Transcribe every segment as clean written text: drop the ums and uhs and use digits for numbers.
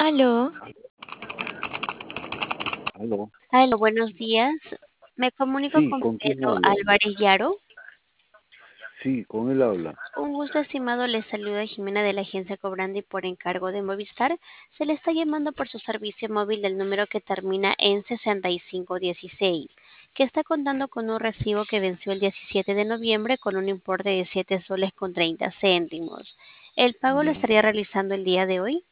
Aló, Aló. aló, buenos días. Me comunico Sí, con ¿con quién Pedro hablo? Álvarez Yaro. Sí, con él habla. Un gusto, estimado. Le saluda Jimena de la agencia Cobrandi por encargo de Movistar. Se le está llamando por su servicio móvil del número que termina en 6516, que está contando con un recibo que venció el 17 de noviembre con un importe de 7 soles con 30 céntimos. ¿El pago lo Ya. estaría realizando el día de hoy?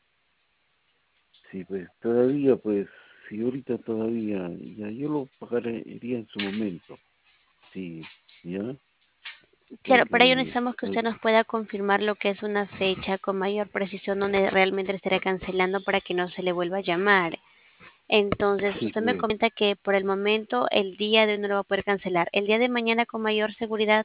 Sí, pues todavía, pues, sí, ahorita todavía, ya yo lo pagaría en su momento. Sí, ya, Claro, para ello porque, necesitamos que usted nos pueda confirmar lo que es una fecha con mayor precisión donde realmente le estaría cancelando para que no se le vuelva a llamar. Entonces, sí, usted me pues, comenta que por el momento el día de hoy no lo va a poder cancelar. El día de mañana con mayor seguridad.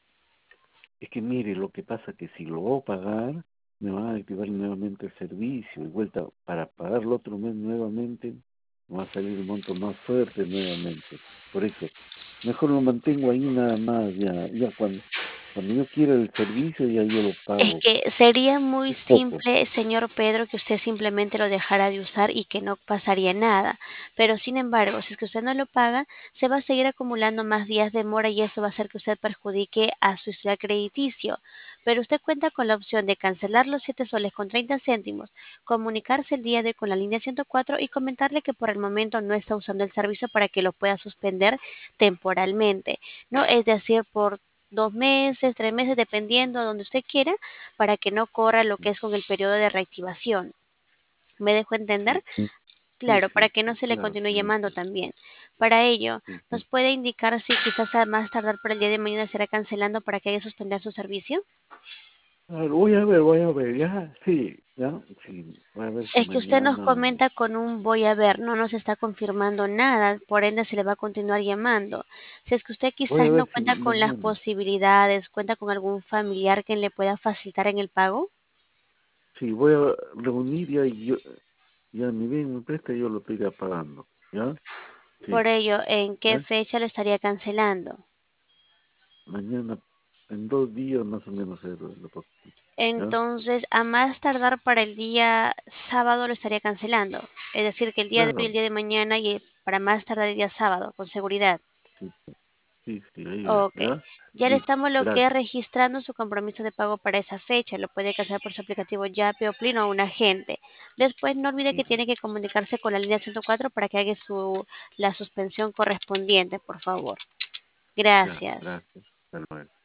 es que mire, lo que pasa que si lo voy a pagar, me van a activar nuevamente el servicio, y vuelta, para pagar el otro mes nuevamente, me va a salir un monto más fuerte nuevamente. Por eso, mejor lo mantengo ahí nada más, ya cuando yo quiera el servicio, ya yo lo Es pago. que sería muy Es poco. simple, señor Pedro, que usted simplemente lo dejara de usar y que no pasaría nada. Pero sin embargo, si es que usted no lo paga, se va a seguir acumulando más días de mora y eso va a hacer que usted perjudique a su historial crediticio. Pero usted cuenta con la opción de cancelar los 7 soles con 30 céntimos, comunicarse el día de hoy con la línea 104 y comentarle que por el momento no está usando el servicio para que lo pueda suspender temporalmente. ¿No? Es decir, por 2 meses, 3 meses, dependiendo de donde usted quiera, para que no corra lo que es con el periodo de reactivación. ¿Me dejo entender? Sí, sí, Claro, para sí, que no sí, se le claro, continúe sí, lo llamando entiendo. también. Para ello, Sí, ¿nos sí. puede indicar si quizás a más tardar por el día de mañana será cancelando para que haya suspender su servicio? A ver, voy a ver, ya, sí, ya, sí, voy a ver si Es que usted nos mañana o... comenta con un voy a ver, no nos está confirmando nada, por ende se le va a continuar llamando. Si es que usted Voy quizás a no ver si cuenta con las mañana. posibilidades, cuenta con algún familiar que le pueda facilitar en el pago. Sí, voy a reunir ya y yo, ya mi bien me presta, yo lo estoy ya pagando, ¿ya? Por Sí, ello, ¿en qué ¿ya? fecha lo estaría cancelando? Mañana, en 2 días más o menos, ¿ya? Entonces, a más tardar para el día sábado lo estaría cancelando. Es decir, que el día de hoy, el Claro, día de mañana y para más tardar el día sábado, con seguridad. sí, sí, sí, ahí ya, Ok. ¿ya? Ya le Listo, estamos lo que es gracias. registrando su compromiso de pago para esa fecha. Lo puede cancelar por su aplicativo Yape o Plin o a un agente. Después, no olvide que Sí, tiene que comunicarse con la línea 104 para que haga la suspensión correspondiente, por favor. ya, Gracias. gracias. Hasta luego.